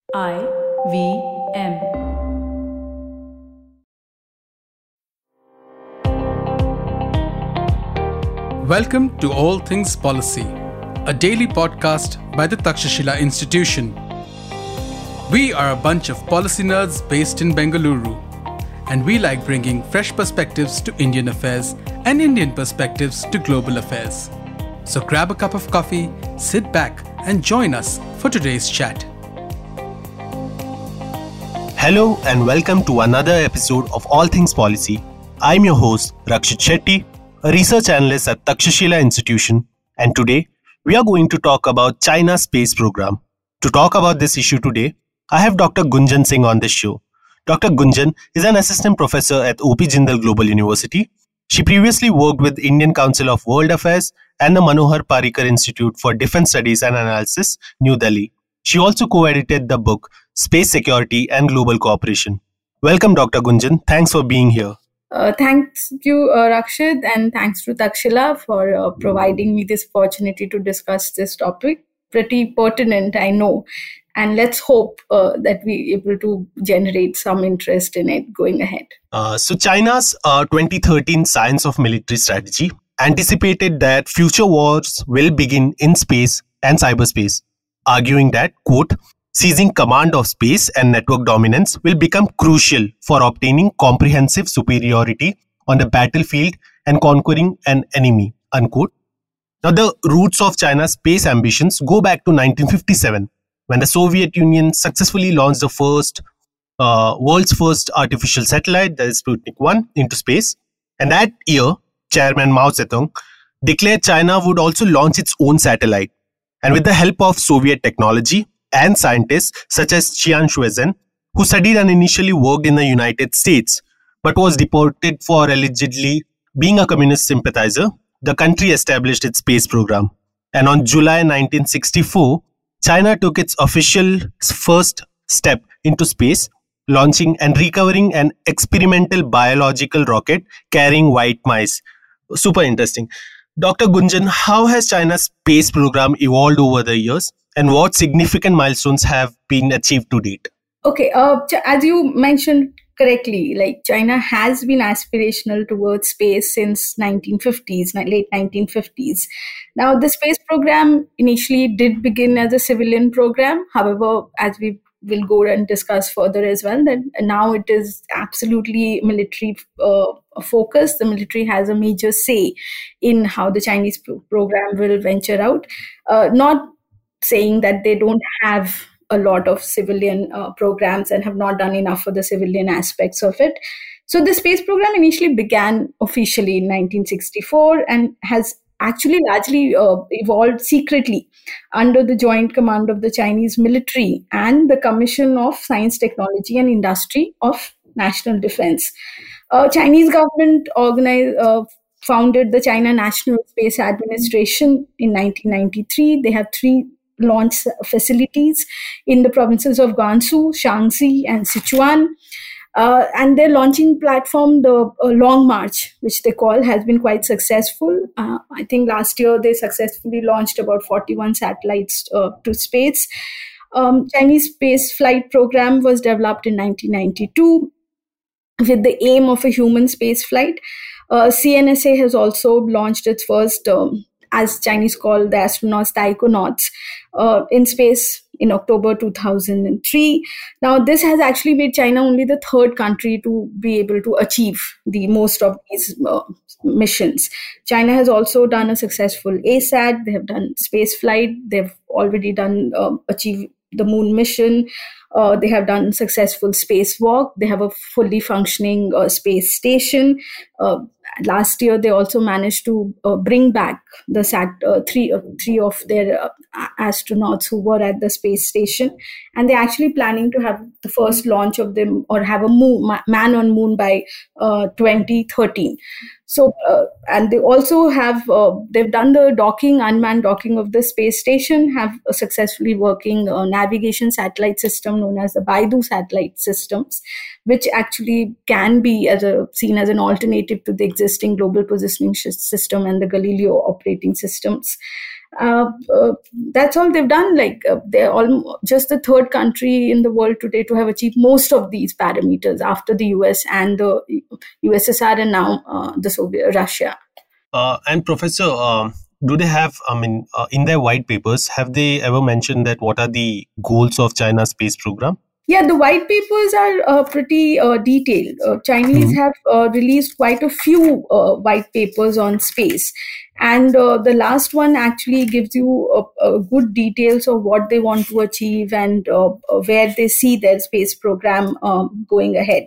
IVM. Welcome to All Things Policy, a daily podcast by the Takshashila Institution. We are a bunch of policy nerds based in Bengaluru, and we like bringing fresh perspectives to Indian affairs and Indian perspectives to global affairs. So grab a cup of coffee, sit back, and join us for today's chat. Hello and welcome to another episode of All Things Policy. I'm your host, Rakshit Shetty, a research analyst at Takshashila Institution, and today we are going to talk about China's space program. To talk about this issue today, I have Dr. Gunjan Singh on this show. Dr. Gunjan is an assistant professor at OP Jindal Global University. She previously worked with Indian Council of World Affairs and the Manohar Parrikar Institute for Defense Studies and Analysis, New Delhi. She also co-edited the book Space Security and Global Cooperation. Welcome, Dr. Gunjan. Thanks for being here. Thanks to Rakshit, and thanks to Takshila for providing me this opportunity to discuss this topic. Pretty pertinent, I know. And let's hope that we're able to generate some interest in it going ahead. So China's 2013 Science of Military Strategy anticipated that future wars will begin in space and cyberspace, arguing that, quote, seizing command of space and network dominance will become crucial for obtaining comprehensive superiority on the battlefield and conquering an enemy, unquote. Now, the roots of China's space ambitions go back to 1957, when the Soviet Union successfully launched the world's first artificial satellite, that is Sputnik 1, into space. And that year, Chairman Mao Zedong declared China would also launch its own satellite. And with the help of Soviet technology and scientists such as Qian Shuizhen, who studied and initially worked in the United States, but was deported for allegedly being a communist sympathizer, the country established its space program. And on July 1964, China took its official first step into space, launching and recovering an experimental biological rocket carrying white mice. Super interesting. Dr. Gunjan, how has China's space program evolved over the years, and what significant milestones have been achieved to date? Okay, as you mentioned correctly, like China has been aspirational towards space since 1950s, late 1950s. Now, the space program initially did begin as a civilian program. However, as we will go and discuss further as well, that now it is absolutely military focused. The military has a major say in how the Chinese program will venture out. Not saying that they don't have a lot of civilian programs and have not done enough for the civilian aspects of it. So the space program initially began officially in 1964 and has actually largely evolved secretly under the joint command of the Chinese military and the Commission of Science, Technology and Industry of National Defense. Chinese government founded the China National Space Administration in 1993. They have 3 launch facilities in the provinces of Gansu, Shaanxi, and Sichuan. And their launching platform, the Long March, which they call, has been quite successful. I think last year they successfully launched about 41 satellites to space. Chinese space flight program was developed in 1992 with the aim of a human space flight. CNSA has also launched its first as Chinese call the astronauts, the iconauts, in space in October 2003. Now, this has actually made China only the 3rd country to be able to achieve the most of these missions. China has also done a successful ASAT. They have done space flight. They've already done achieve the moon mission. They have done successful spacewalk. They have a fully functioning space station. Last year, they also managed to bring back the three of their astronauts who were at the space station, and they're actually planning to have the first launch of them or have a man on moon by 2013. So, and they also have, they've done the unmanned docking of the space station, have a successfully working navigation satellite system known as the Baidu satellite systems, which actually can be seen as an alternative to the existing global positioning system and the Galileo operating systems. That's all they've done. They're just the third country in the world today to have achieved most of these parameters after the US and the USSR, and now the Soviet Russia. And Professor, do they have, in their white papers, have they ever mentioned that what are the goals of China's space program? Yeah, the white papers are pretty detailed. Chinese have released quite a few white papers on space. And the last one actually gives you good details of what they want to achieve and where they see their space program going ahead.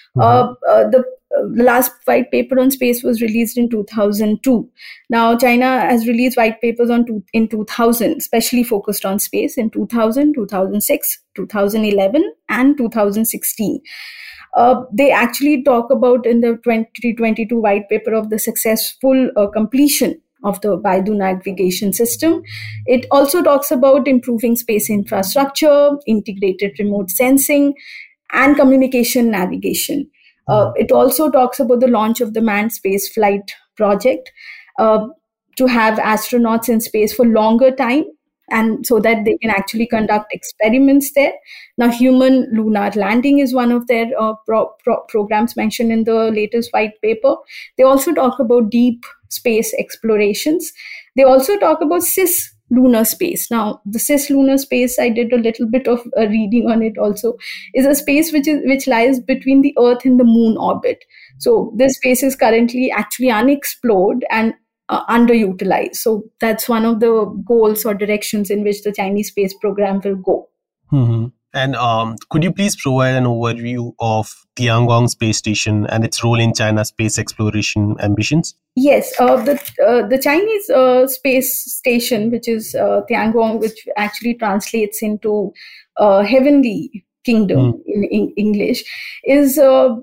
The last white paper on space was released in 2002. Now, China has released white papers in 2000, especially focused on space in 2000, 2006, 2011, and 2016. They actually talk about in the 2022 white paper of the successful completion of the Baidu navigation system. It also talks about improving space infrastructure, integrated remote sensing, and communication navigation. It also talks about the launch of the manned space flight project to have astronauts in space for longer time, and so that they can actually conduct experiments there. Now, human lunar landing is one of their programs mentioned in the latest white paper. They also talk about deep space explorations. They also talk about cislunar space. Now, the cislunar space, I did a little bit of reading on it also, is a space which lies between the Earth and the Moon orbit. So this space is currently actually unexplored and underutilized. So that's one of the goals or directions in which the Chinese space program will go. Mm-hmm. And could you please provide an overview of Tiangong space station and its role in China's space exploration ambitions? Yes, the Chinese space station, which is Tiangong, which actually translates into heavenly kingdom in English, is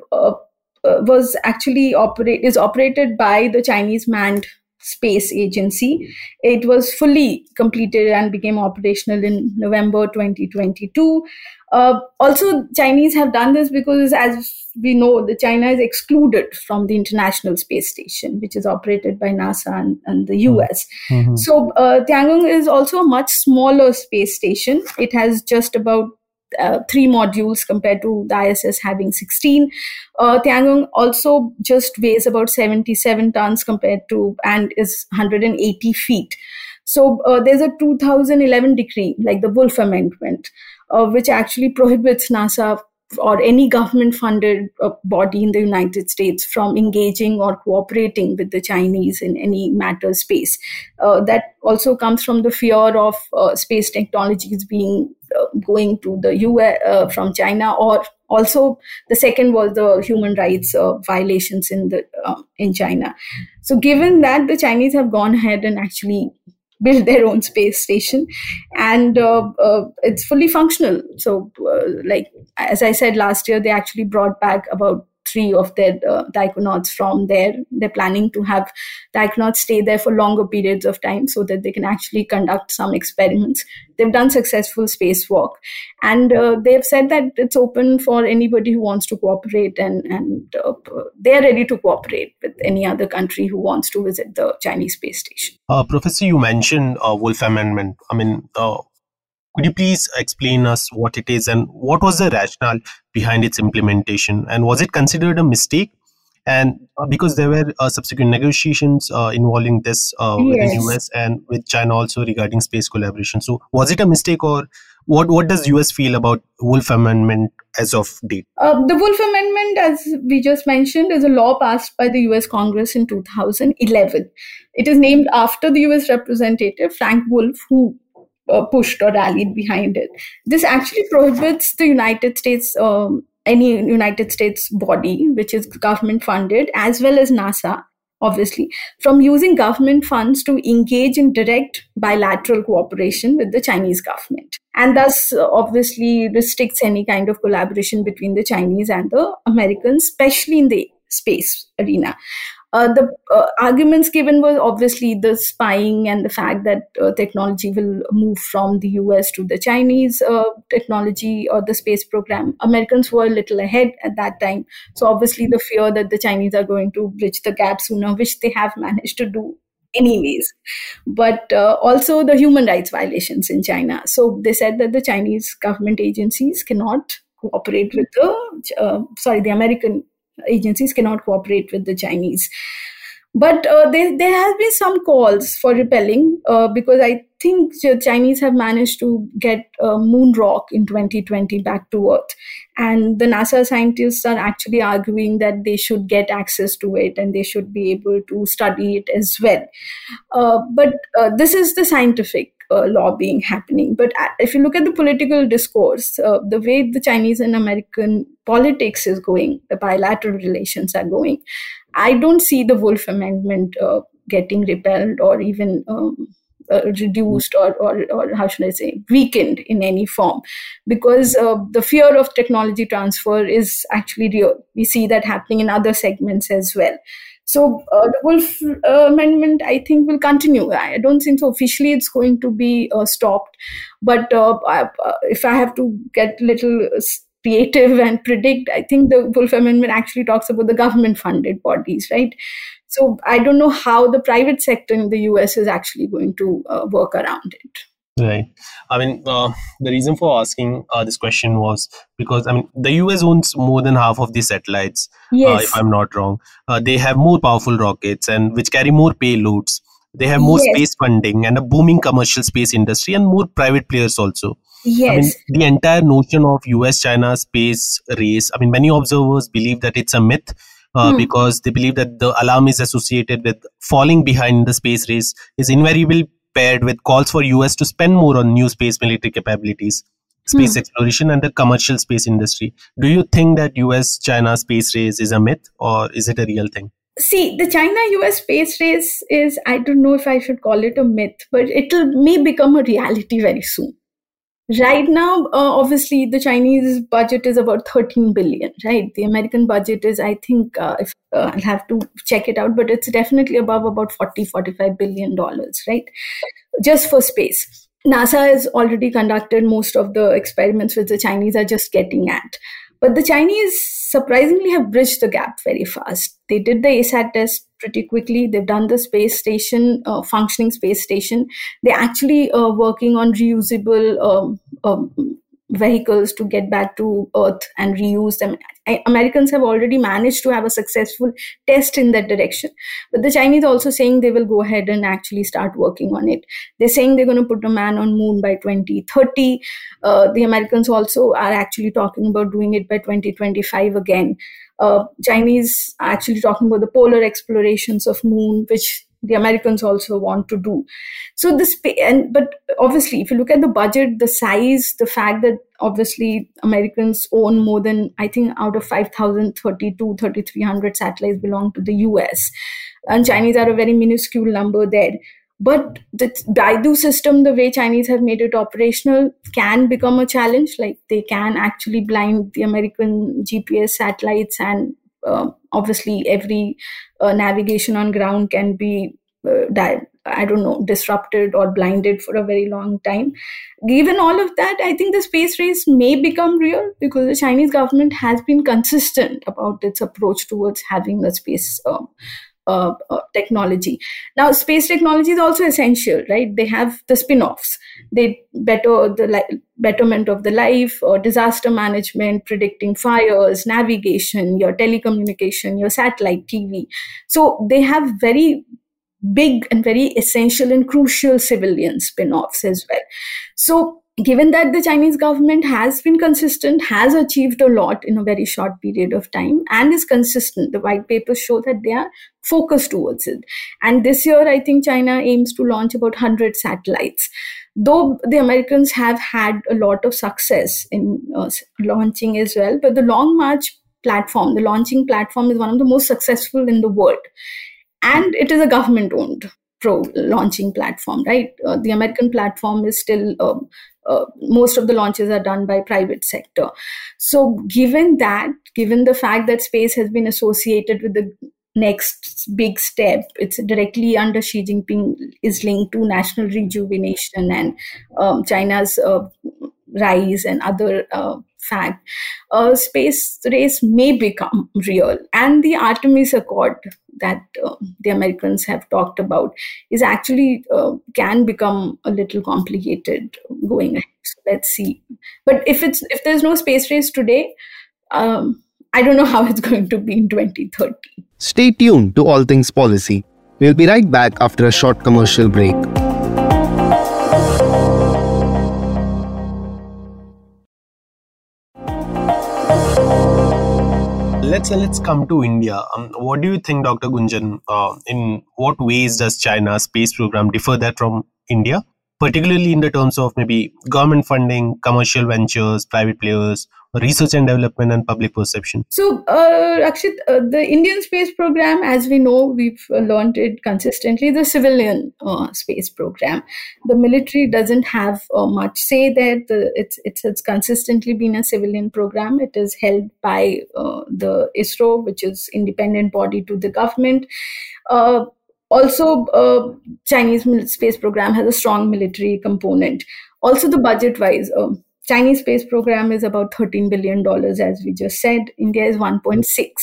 operated by the Chinese manned space agency. It was fully completed and became operational in November 2022. Also, Chinese have done this because, as we know, China is excluded from the International Space Station, which is operated by NASA and the US. Mm-hmm. So Tiangong is also a much smaller space station. It has just about 3 modules compared to the ISS having 16. Tiangong also just weighs about 77 tons and is 180 feet. So there's a 2011 decree, like the Wolf Amendment, which actually prohibits NASA or any government-funded body in the United States from engaging or cooperating with the Chinese in any matter space. That also comes from the fear of space technologies going to the US from China, or also the second was the human rights violations in China. So given that, the Chinese have gone ahead and actually build their own space station, and it's fully functional. So as I said, last year they actually brought back about 3 of their taikonauts from there. They're planning to have taikonauts stay there for longer periods of time so that they can actually conduct some experiments. They've done successful spacewalk, and they've said that it's open for anybody who wants to cooperate, and they're ready to cooperate with any other country who wants to visit the Chinese space station. Professor, you mentioned Wolf Amendment. Could you please explain us what it is and what was the rationale behind its implementation? And was it considered a mistake? And because there were subsequent negotiations involving this with the US and with China also regarding space collaboration. So was it a mistake, or what does US feel about Wolf Amendment as of date? The Wolf Amendment, as we just mentioned, is a law passed by the US Congress in 2011. It is named after the US Representative Frank Wolf, who pushed or rallied behind it. This actually prohibits the United States, any United States body which is government funded, as well as NASA, obviously, from using government funds to engage in direct bilateral cooperation with the Chinese government, and thus obviously restricts any kind of collaboration between the Chinese and the Americans, especially in the space arena. The arguments given were obviously the spying and the fact that technology will move from the US to the Chinese technology or the space program. Americans were a little ahead at that time. So obviously the fear that the Chinese are going to bridge the gap sooner, which they have managed to do anyways. But also the human rights violations in China. So they said that the Chinese government agencies cannot cooperate with the American agencies cannot cooperate with the Chinese. But there have been some calls for repelling because I think the Chinese have managed to get moon rock in 2020 back to Earth. And the NASA scientists are actually arguing that they should get access to it and they should be able to study it as well. But this is the scientific lobbying happening. But if you look at the political discourse, the way the Chinese and American politics is going, the bilateral relations are going, I don't see the Wolf Amendment getting repelled or even reduced or how should I say, weakened in any form, because the fear of technology transfer is actually real. We see that happening in other segments as well. So the Wolf Amendment, I think, will continue. I don't think so officially it's going to be stopped. But if I have to get a little creative and predict, I think the Wolf Amendment actually talks about the government-funded bodies, right? So I don't know how the private sector in the US is actually going to work around it. Right. I mean, the reason for asking this question was because, I mean, the US owns more than half of the satellites, Yes. if I'm not wrong. They have more powerful rockets and which carry more payloads. They have more Yes. space funding and a booming commercial space industry and more private players also. I mean, Yes. the entire notion of US-China space race, I mean, many observers believe that it's a myth because they believe that the alarm is associated with falling behind the space race is invariably paired with calls for US to spend more on new space military capabilities, space exploration and the commercial space industry. Do you think that US-China space race is a myth or is it a real thing? See, the China-US space race is, I don't know if I should call it a myth, but it may become a reality very soon. Right now, obviously, the Chinese budget is about 13 billion, right? The American budget is, I think, if I'll have to check it out, but it's definitely above about $45 billion, right? Just for space. NASA has already conducted most of the experiments which the Chinese are just getting at. But the Chinese surprisingly have bridged the gap very fast. They did the ASAT test pretty quickly. They've done the space station, functioning space station. They're actually working on reusable vehicles to get back to Earth and reuse them. Americans have already managed to have a successful test in that direction. But the Chinese also saying they will go ahead and actually start working on it. They're saying they're going to put a man on moon by 2030. The Americans also are actually talking about doing it by 2025 again. Chinese are actually talking about the polar explorations of moon, which the Americans also want to do. So but obviously, if you look at the budget, the size, the fact that obviously Americans own more than, I think, out of 3,300 satellites belong to the US, and Chinese are a very minuscule number there. But the Baidu system, the way Chinese have made it operational, can become a challenge. Like they can actually blind the American GPS satellites, and obviously every navigation on ground can be disrupted or blinded for a very long time. Given all of that, I think the space race may become real because the Chinese government has been consistent about its approach towards having a space technology. Now, space technology is also essential, right? They have the spin-offs. They better the betterment of the life, or disaster management, predicting fires, navigation, your telecommunication, your satellite TV. So they have very big and very essential and crucial civilian spin-offs as well. So given that the Chinese government has been consistent, has achieved a lot in a very short period of time, and is consistent, the white papers show that they are focused towards it. And this year, I think China aims to launch about 100 satellites. Though the Americans have had a lot of success in launching as well, but the Long March platform, the launching platform, is one of the most successful in the world. And it is a government-owned launching platform, right? The American platform is still, most of the launches are done by private sector. So given the fact that space has been associated with the next big step, it's directly under Xi Jinping, is linked to national rejuvenation and China's rise and other fact, a space race may become real. And the Artemis Accord that the Americans have talked about is actually can become a little complicated going ahead. So let's see. But if there's no space race today, I don't know how it's going to be in 2030. Stay tuned to All Things Policy. We'll be right back after a short commercial break. Let's come to India. What do you think, Dr. Gunjan? In what ways does China's space program differ that from India, particularly in the terms of maybe government funding, commercial ventures, private players, research and development, and public perception? So, Rakshit, the Indian space program, as we know, we've learned it consistently, the civilian space program. The military doesn't have much say there. It's consistently been a civilian program. It is held by the ISRO, which is independent body to the government. Also, Chinese space program has a strong military component. Also, the budget-wise, Chinese space program is about $13 billion, as we just said. India is 1.6.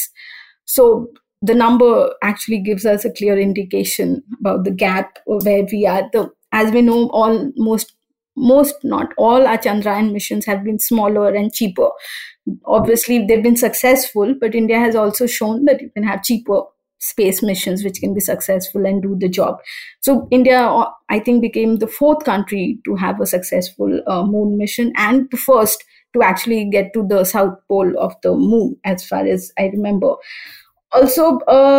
So the number actually gives us a clear indication about the gap where we are. As we know, most, not all our Chandrayaan missions have been smaller and cheaper. Obviously, they've been successful, but India has also shown that you can have cheaper space missions which can be successful and do the job. So India, I think, became the fourth country to have a successful moon mission and the first to actually get to the south pole of the moon, as far as I remember. Also,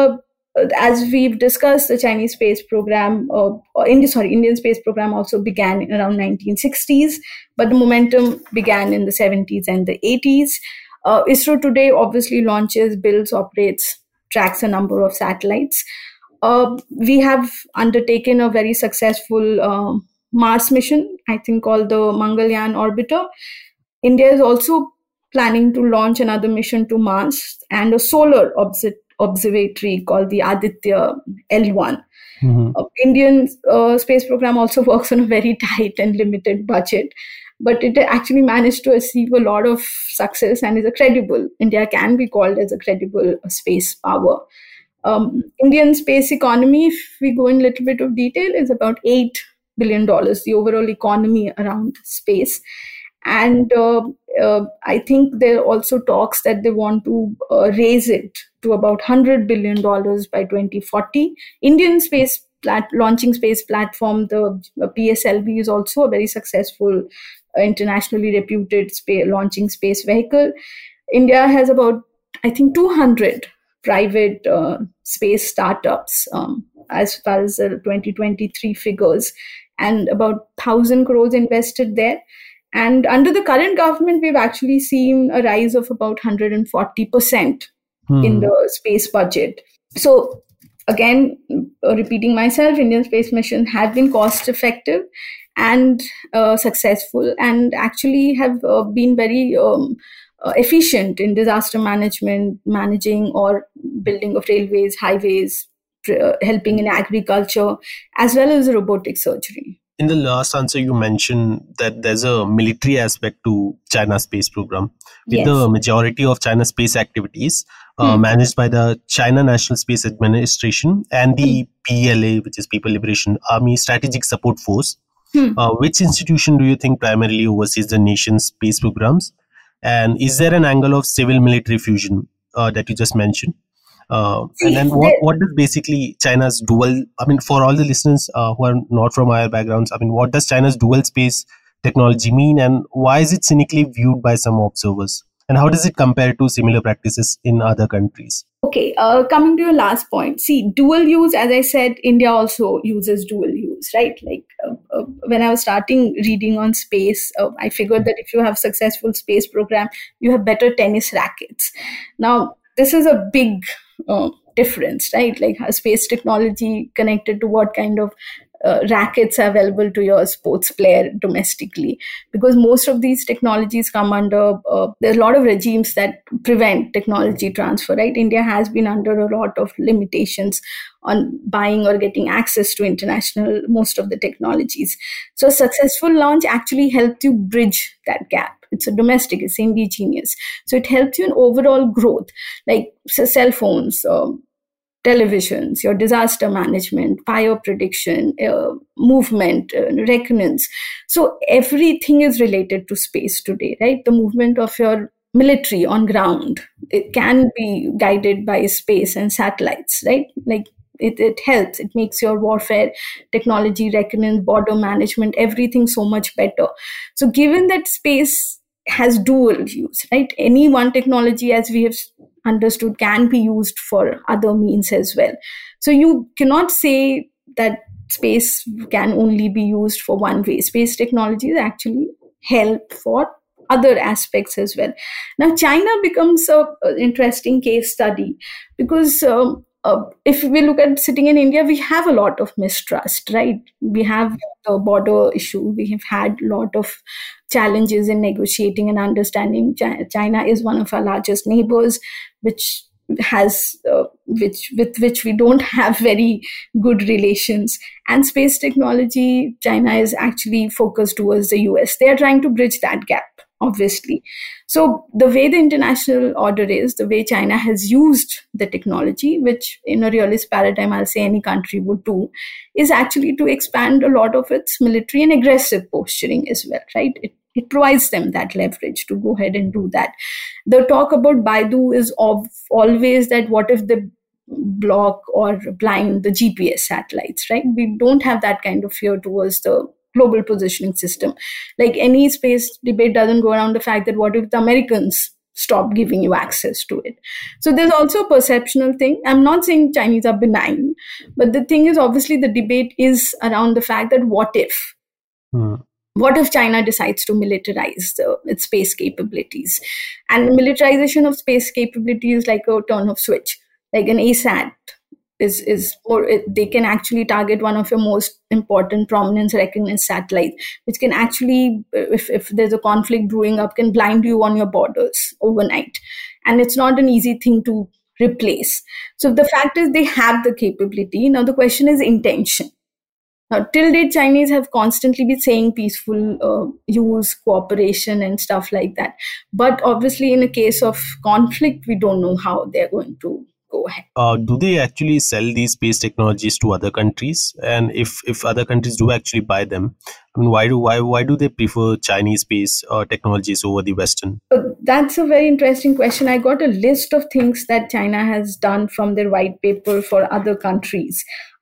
as we've discussed, the Chinese space program, Indian space program also began around 1960s, but the momentum began in the 70s and the 80s. ISRO today obviously launches, builds, operates, tracks a number of satellites. We have undertaken a very successful Mars mission, I think called the Mangalyaan orbiter. India is also planning to launch another mission to Mars and a solar observatory called the Aditya L1. Mm-hmm. Indian space program also works on a very tight and limited budget, but it actually managed to achieve a lot of success and is a credible. India can be called as a credible space power. Indian space economy, if we go in a little bit of detail, is about $8 billion, the overall economy around space. And I think there are also talks that they want to raise it to about $100 billion by 2040. Indian space launching space platform, the PSLV, is also a very successful, internationally reputed launching space vehicle. India has about, I think, 200 private space startups as far as the 2023 figures, and about 1,000 crores invested there. And under the current government, we've actually seen a rise of about 140% in the space budget. So again, repeating myself, Indian space missions have been cost effective and successful, and actually have been very efficient in disaster management, managing or building of railways, highways, helping in agriculture, as well as robotic surgery. In the last answer, you mentioned that there's a military aspect to China's space program, with Yes. the majority of China's space activities managed by the China National Space Administration and the PLA, which is People Liberation Army Strategic Support Force. Which institution do you think primarily oversees the nation's space programs? And is there an angle of civil-military fusion that you just mentioned? And then what does basically China's dual, for all the listeners who are not from our backgrounds, what does China's dual space technology mean, and why is it cynically viewed by some observers? And how does it compare to similar practices in other countries? Okay, coming to your last point. See, dual use, as I said, India also uses dual use, right? Like when I was starting reading on space, I figured that if you have successful space program, you have better tennis rackets. Now, this is a big difference, right? Like space technology connected to what kind of rackets are available to your sports player domestically, because most of these technologies come under, there's a lot of regimes that prevent technology transfer, right? India has been under a lot of limitations on buying or getting access to most of the technologies. So successful launch actually helped you bridge that gap. It's a domestic, it's indigenous. So it helps you in overall growth, like cell phones, televisions, your disaster management, fire prediction, movement, reconnaissance. So everything is related to space today, right? The movement of your military on ground, it can be guided by space and satellites, right? Like it helps. It makes your warfare technology, reconnaissance, border management, everything so much better. So given that space has dual use, right? Any one technology, as we have understood, can be used for other means as well. So you cannot say that space can only be used for one way. Space technologies actually help for other aspects as well. Now, China becomes an interesting case study because if we look at sitting in India, we have a lot of mistrust, right? We have the border issue. We have had a lot of challenges in negotiating and understanding. China is one of our largest neighbors, which has with which we don't have very good relations. And space technology, China is actually focused towards the US. They are trying to bridge that gap, obviously. So the way the international order is, the way China has used the technology, which in a realist paradigm, I'll say any country would do, is actually to expand a lot of its military and aggressive posturing as well, right? It provides them that leverage to go ahead and do that. The talk about Baidu is always that what if they block or blind the GPS satellites, right? We don't have that kind of fear towards the global positioning system. Like any space debate doesn't go around the fact that what if the Americans stop giving you access to it? So there's also a perceptional thing. I'm not saying Chinese are benign, but the thing is, obviously the debate is around the fact that what if? What if China decides to militarize its space capabilities? And militarization of space capability is like a turn of switch, like an ASAT is more, they can actually target one of your most important prominence reconnaissance satellites, which can actually, if there's a conflict brewing up, can blind you on your borders overnight. And it's not an easy thing to replace. So the fact is they have the capability. Now the question is intention. Now, till date, Chinese have constantly been saying peaceful use, cooperation and stuff like that. But obviously, in a case of conflict, we don't know how they're going to go ahead. Do they actually sell these space technologies to other countries? And if other countries do actually buy them, I mean, why do they prefer Chinese space technologies over the Western? That's a very interesting question. I got a list of things that China has done from their white paper for other countries.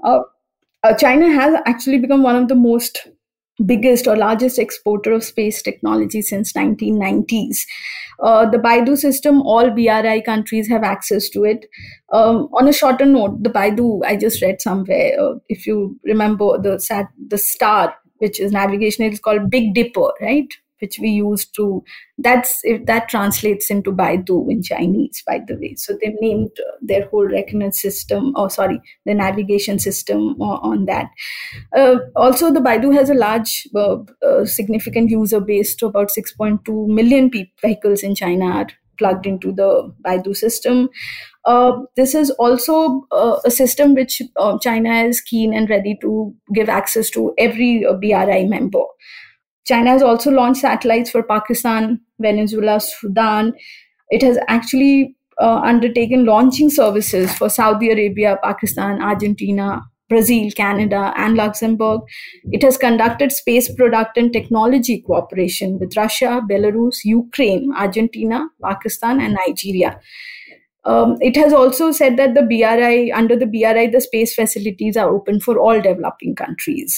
China has actually become one of the most biggest or largest exporter of space technology since 1990s. The Baidu system, all BRI countries have access to it. On a shorter note, the Baidu, I just read somewhere, if you remember the star, which is navigation, it's called Big Dipper, right? Which we use to, if that translates into Baidu in Chinese, by the way. So they've named their whole reconnaissance system, the navigation system on that. Also, the Baidu has a large, significant user base. To about 6.2 million vehicles in China are plugged into the Baidu system. This is also a system which China is keen and ready to give access to every BRI member. China has also launched satellites for Pakistan, Venezuela, Sudan. It has actually undertaken launching services for Saudi Arabia, Pakistan, Argentina, Brazil, Canada, and Luxembourg. It has conducted space product and technology cooperation with Russia, Belarus, Ukraine, Argentina, Pakistan, and Nigeria. It has also said that under the BRI, the space facilities are open for all developing countries.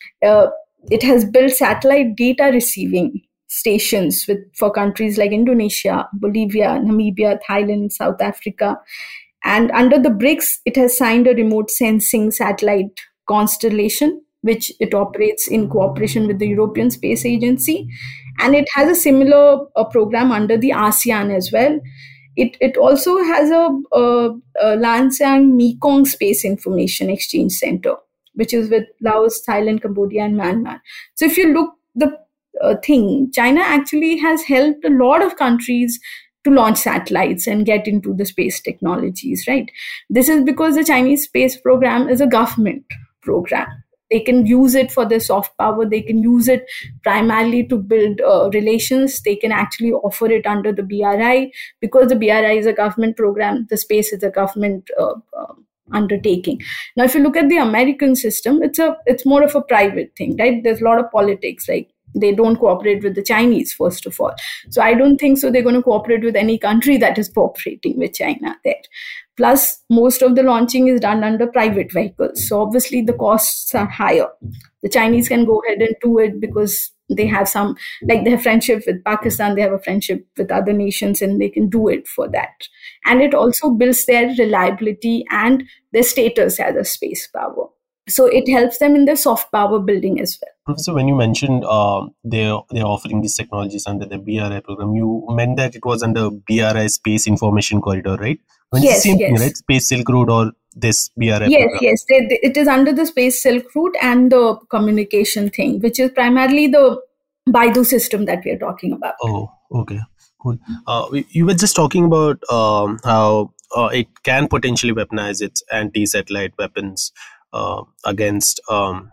It has built satellite data receiving stations for countries like Indonesia, Bolivia, Namibia, Thailand, South Africa. And under the BRICS, it has signed a remote sensing satellite constellation, which it operates in cooperation with the European Space Agency. And it has a similar program under the ASEAN as well. It also has a Lansing Mekong Space Information Exchange Center. which is with Laos, Thailand, Cambodia, and Myanmar. So if you look the thing, China actually has helped a lot of countries to launch satellites and get into the space technologies, right? This is because the Chinese space program is a government program. They can use it for their soft power. They can use it primarily to build relations. They can actually offer it under the BRI. Because the BRI is a government program, the space is a government undertaking. Now, if you look at the American system, it's more of a private thing, right? There's a lot of politics, like they don't cooperate with the Chinese, first of all. So I don't think so they're going to cooperate with any country that is cooperating with China there. Plus, most of the launching is done under private vehicles. So obviously the costs are higher. The Chinese can go ahead and do it because they have some, like they have friendship with Pakistan, they have a friendship with other nations, and they can do it for that. And it also builds their reliability and their status as a space power. So it helps them in their soft power building as well. Professor, when you mentioned they're offering these technologies under the BRI program, you meant that it was under BRI Space Information Corridor, right? Yes, same thing, right? Space Silk Road or this BRI program? Yes. It is under the Space Silk Route and the communication thing, which is primarily the Baidu system that we are talking about. Oh, okay. Cool. You were just talking about how it can potentially weaponize its anti-satellite weapons against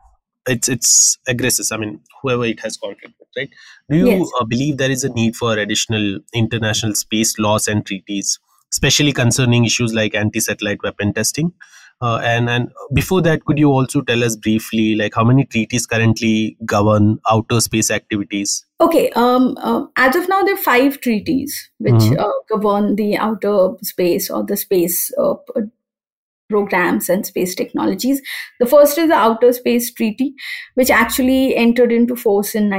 its aggressors. I mean, whoever it has conflict with, right? Do you believe there is a need for additional international space laws and treaties, especially concerning issues like anti-satellite weapon testing? And before that, could you also tell us briefly, like how many treaties currently govern outer space activities? Okay. As of now, there are 5 treaties which govern the outer space or the space programs and space technologies. The first is the Outer Space Treaty, which actually entered into force in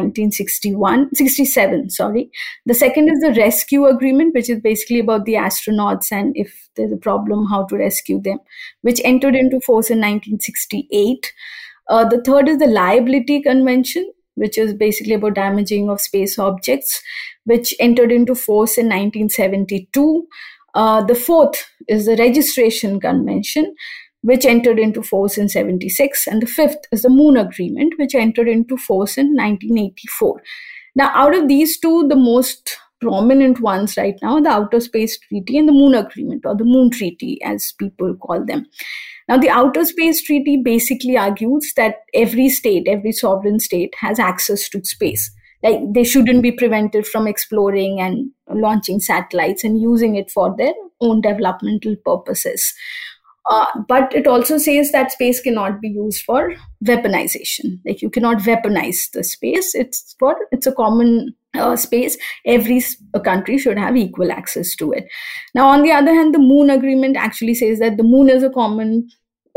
1967. The second is the Rescue Agreement, which is basically about the astronauts and if there's a problem, how to rescue them, which entered into force in 1968. The third is the Liability Convention, which is basically about damaging of space objects, which entered into force in 1972. The fourth is the Registration Convention, which entered into force in 1976. And the fifth is the Moon Agreement, which entered into force in 1984. Now, out of these two, the most prominent ones right now, the Outer Space Treaty and the Moon Agreement, or the Moon Treaty, as people call them. Now, the Outer Space Treaty basically argues that every sovereign state has access to space. Like they shouldn't be prevented from exploring and launching satellites and using it for their own developmental purposes. But it also says that space cannot be used for weaponization. Like you cannot weaponize the space. It's a common space. Every country should have equal access to it. Now, on the other hand, the Moon Agreement actually says that the moon is a common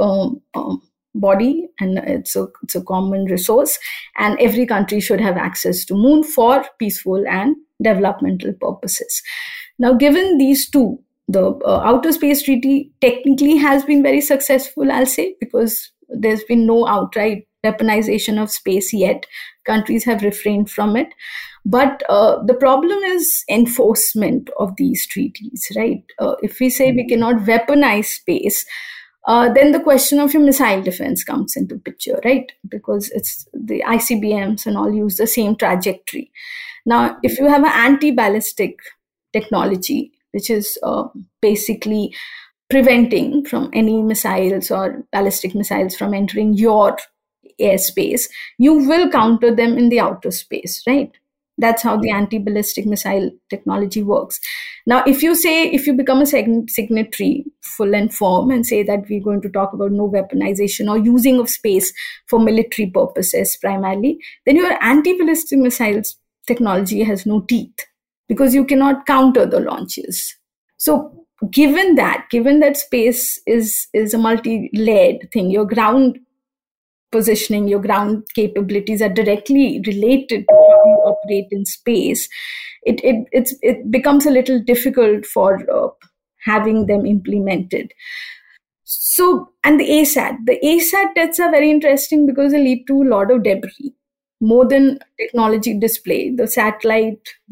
body and it's a common resource, and every country should have access to moon for peaceful and developmental purposes. Now, given these two, the Outer Space Treaty technically has been very successful, I'll say, because there's been no outright weaponization of space yet. Countries have refrained from it. But the problem is enforcement of these treaties, right? If we say we cannot weaponize space, then the question of your missile defense comes into picture, right? Because it's the ICBMs and all use the same trajectory. Now, if you have an anti-ballistic technology, which is basically preventing from any missiles or ballistic missiles from entering your airspace, you will counter them in the outer space, right? That's how the anti-ballistic missile technology works. Now, if you become a signatory full and firm and say that we're going to talk about no weaponization or using of space for military purposes primarily, then your anti-ballistic missiles technology has no teeth because you cannot counter the launches. So given that space is a multi-layered thing, your ground positioning, your ground capabilities are directly related to how you operate in space, it becomes a little difficult for having them implemented. So, and the ASAT tests are very interesting because they lead to a lot of debris. More than technology display, the satellite which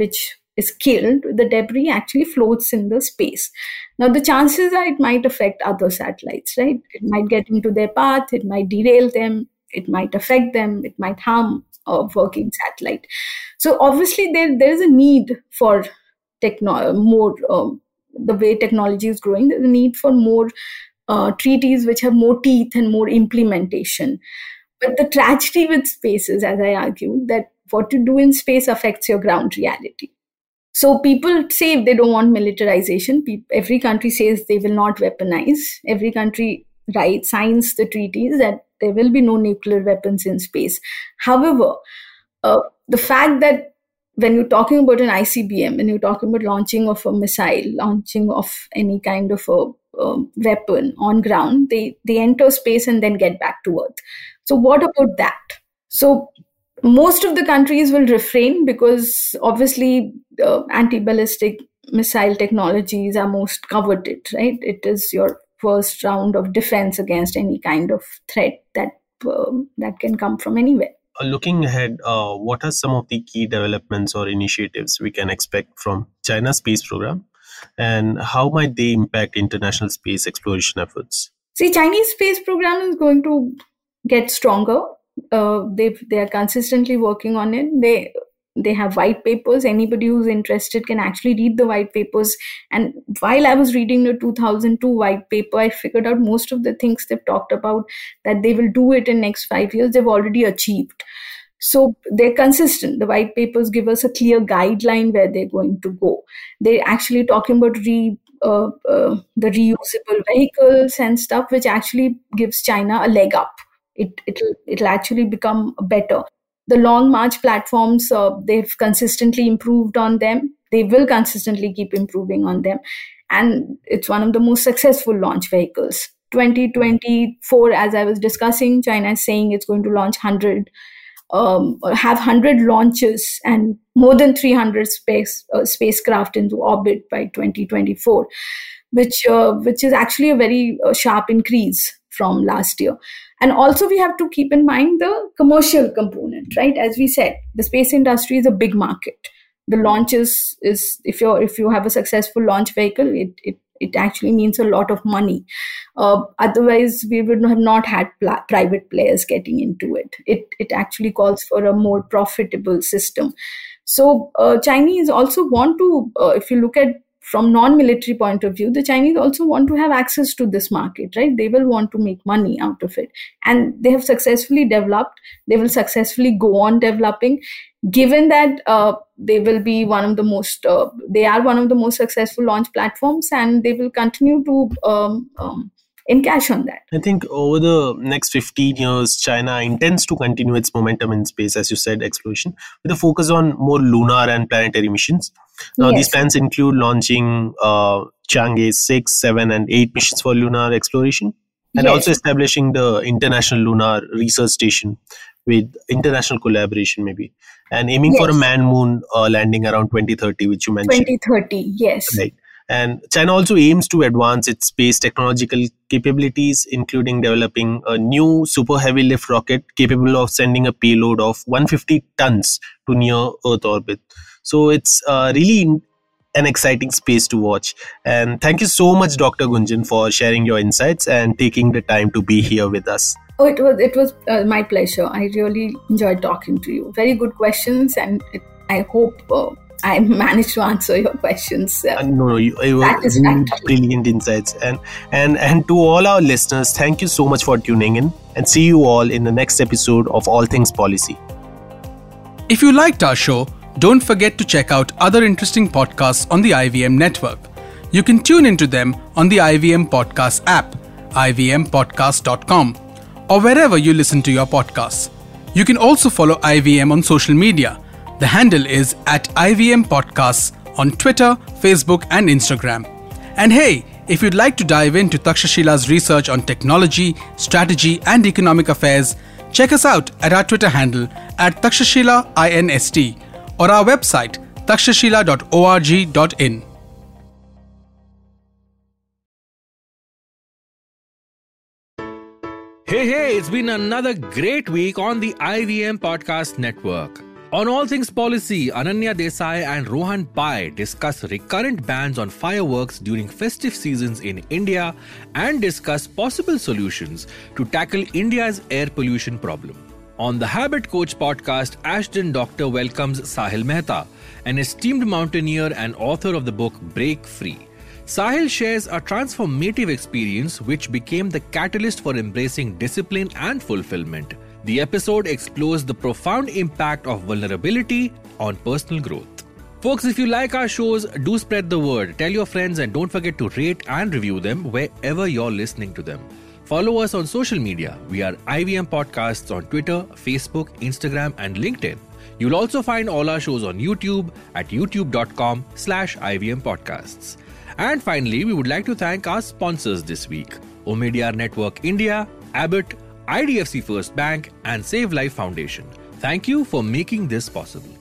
is killed, the debris actually floats in the space. Now, the chances are it might affect other satellites, right? It might get into their path, it might derail them, it might affect them, it might harm a working satellite. So obviously there is a need for more, the way technology is growing, there's a need for more treaties which have more teeth and more implementation. But the tragedy with space is, as I argued, that what you do in space affects your ground reality. So people say they don't want militarization. Every country says they will not weaponize. Every country signs the treaties that there will be no nuclear weapons in space. However, the fact that when you're talking about an ICBM, when you're talking about launching of a missile, launching of any kind of a weapon on ground, they enter space and then get back to Earth. So what about that? So most of the countries will refrain because obviously anti-ballistic missile technologies are most coveted, right? It is your first round of defense against any kind of threat that can come from anywhere. Looking ahead, what are some of the key developments or initiatives we can expect from China's space program, and how might they impact international space exploration efforts? See, Chinese space program is going to get stronger. They are consistently working on it. They have white papers. Anybody who's interested can actually read the white papers. And while I was reading the 2002 white paper, I figured out most of the things they've talked about that they will do it in next 5 years, they've already achieved. So they're consistent. The white papers give us a clear guideline where they're going to go. They're actually talking about the reusable vehicles and stuff, which actually gives China a leg up. It'll actually become better. The Long March platforms, they've consistently improved on them. They will consistently keep improving on them. And it's one of the most successful launch vehicles. 2024, as I was discussing, China is saying it's going to launch 100 launches and more than 300 spacecraft into orbit by 2024, which is actually a very sharp increase from last year. And also we have to keep in mind the commercial component, right? As we said, the space industry is a big market. The launches is if you have a successful launch vehicle, it actually means a lot of money. Otherwise, we would have not had private players getting into it. It actually calls for a more profitable system. So Chinese also want to, if you look at from non-military point of view, the Chinese also want to have access to this market, right? They will want to make money out of it. And they have successfully developed. They will successfully go on developing. Given that they will be one of the most, they are one of the most successful launch platforms, and they will continue to encash on that. I think over the next 15 years, China intends to continue its momentum in space, as you said, exploration, with a focus on more lunar and planetary missions. Now, These plans include launching Chang'e 6, 7, and 8 missions for lunar exploration, and also establishing the International Lunar Research Station with international collaboration maybe, and aiming for a man-moon landing around 2030, which you mentioned. 2030, yes. Right. And China also aims to advance its space technological capabilities, including developing a new super heavy lift rocket capable of sending a payload of 150 tons to near Earth orbit. So it's really an exciting space to watch. And thank you so much, Dr. Gunjan, for sharing your insights and taking the time to be here with us. Oh, it was my pleasure. I really enjoyed talking to you. Very good questions, and I hope I managed to answer your questions. No, you brilliant insights. And to all our listeners, thank you so much for tuning in, and see you all in the next episode of All Things Policy. If you liked our show, don't forget to check out other interesting podcasts on the IVM network. You can tune into them on the IVM Podcast app, ivmpodcast.com, or wherever you listen to your podcasts. You can also follow IVM on social media. The handle is @IVM Podcasts on Twitter, Facebook, and Instagram. And hey, if you'd like to dive into Takshashila's research on technology, strategy, and economic affairs, check us out at our Twitter handle @TakshashilaINST or our website takshashila.org.in. Hey, it's been another great week on the IVM Podcast Network. On All Things Policy, Ananya Desai and Rohan Pai discuss recurrent bans on fireworks during festive seasons in India and discuss possible solutions to tackle India's air pollution problem. On the Habit Coach podcast, Ashton Doctor welcomes Sahil Mehta, an esteemed mountaineer and author of the book Break Free. Sahil shares a transformative experience which became the catalyst for embracing discipline and fulfillment. The episode explores the profound impact of vulnerability on personal growth. Folks, if you like our shows, do spread the word. Tell your friends and don't forget to rate and review them wherever you're listening to them. Follow us on social media. We are IVM Podcasts on Twitter, Facebook, Instagram and LinkedIn. You'll also find all our shows on YouTube at youtube.com/IVM Podcasts. And finally, we would like to thank our sponsors this week: Omidyar Network India, Abbott, IDFC First Bank and Save Life Foundation. Thank you for making this possible.